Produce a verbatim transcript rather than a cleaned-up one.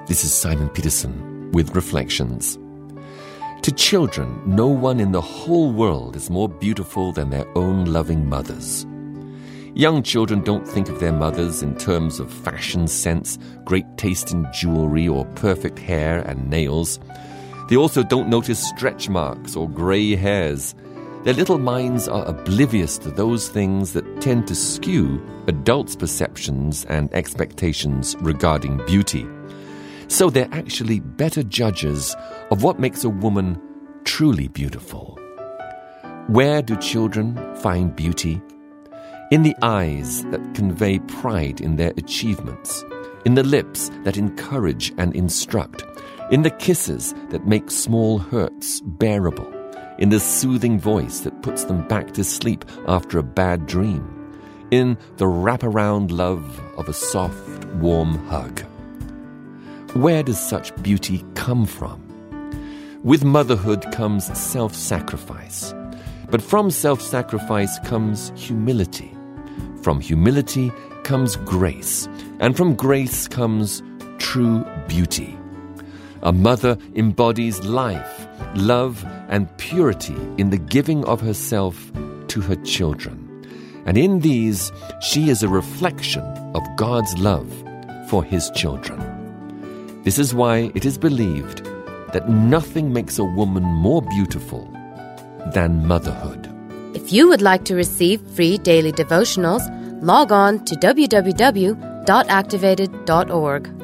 This is Simon Peterson with Reflections. To children, no one in the whole world is more beautiful than their own loving mothers. Young children don't think of their mothers in terms of fashion sense, great taste in jewelry, or perfect hair and nails. They also don't notice stretch marks or grey hairs. Their little minds are oblivious to those things that tend to skew adults' perceptions and expectations regarding beauty. So they're actually better judges of what makes a woman truly beautiful. Where do children find beauty? In the eyes that convey pride in their achievements, in the lips that encourage and instruct, in the kisses that make small hurts bearable, in the soothing voice that puts them back to sleep after a bad dream, in the wraparound love of a soft, warm hug. Where does such beauty come from? With motherhood comes self-sacrifice. But from self-sacrifice comes humility. From humility comes grace. And from grace comes true beauty. A mother embodies life, love, and purity in the giving of herself to her children. And in these, she is a reflection of God's love for His children. This is why it is believed that nothing makes a woman more beautiful than motherhood. If you would like to receive free daily devotionals, log on to w w w dot activated dot org.